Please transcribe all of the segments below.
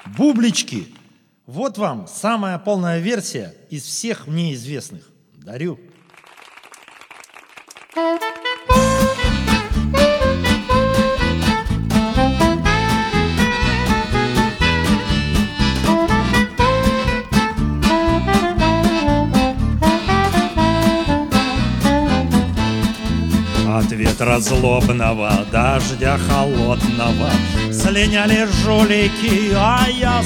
Бублички. Вот вам самая полная версия из всех мне известных. Дарю. От ветра злобного, дождя холодного слиняли жулики, а я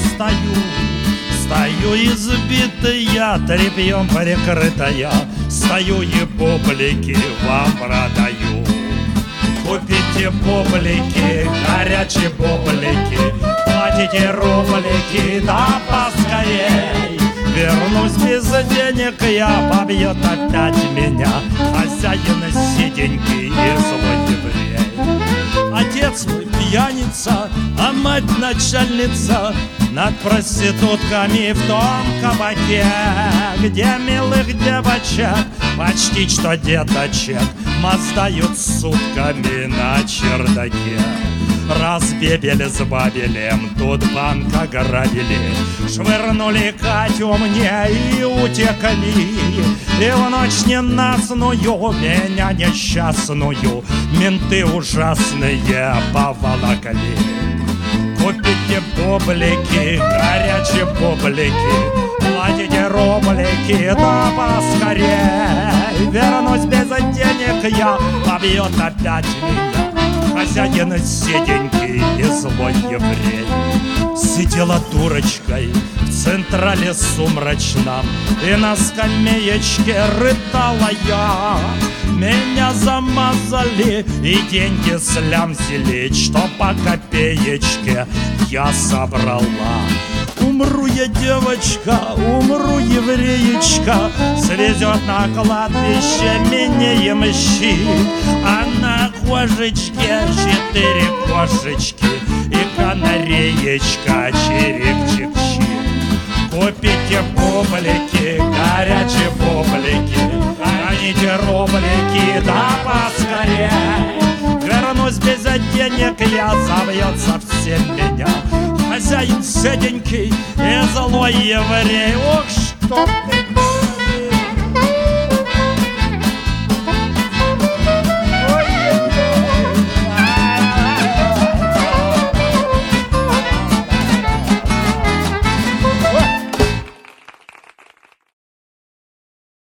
стою избитая, тряпьем прикрытая, стою и бублики вам продаю. Купите бублики, горячие бублики, платите рублики, да поскорей. Вернусь без денег, я побьет опять меня хозяин сиденький и злой еврей. Отец мой пьяница, а мать начальница над проститутками в том кабаке, где милых девочек, почти что деточек, маздают сутками на чердаке. Разбебели с бабелем, тут банк ограбили, швырнули Катю мне и утекли. И в ночь ненастную меня несчастную менты ужасные поволокли. Купите бублики, горячие бублики, платите рублики, да поскорей. Вернусь без денег, я побьет опять меня хозяин седенький и злой еврей. Сидела дурочкой в централе сумрачном, и на скамеечке рыдала я. Меня замазали и деньги слямзили, что по копеечке я собрала. Умру я, девочка, умру, евреечка, свезет на кладбище меня ямщик. А на кошечке 4 кошечки и канареечка чирик-чик-чик. Купите бублики, горячие бублики, храните рублики, да поскорей. Вернусь без денег, я забьет совсем меня хозяин седенький и злой еврей. Ох, что ты!